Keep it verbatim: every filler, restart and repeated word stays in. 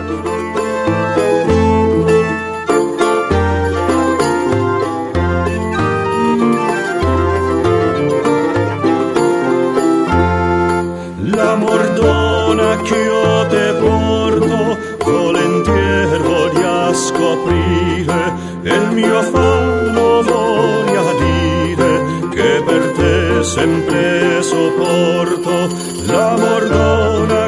L'amor dona ch'io te porto, volentier voglio scoprire, e il mio affanno voglio dire, che per te sempre sopporto. L'amor dona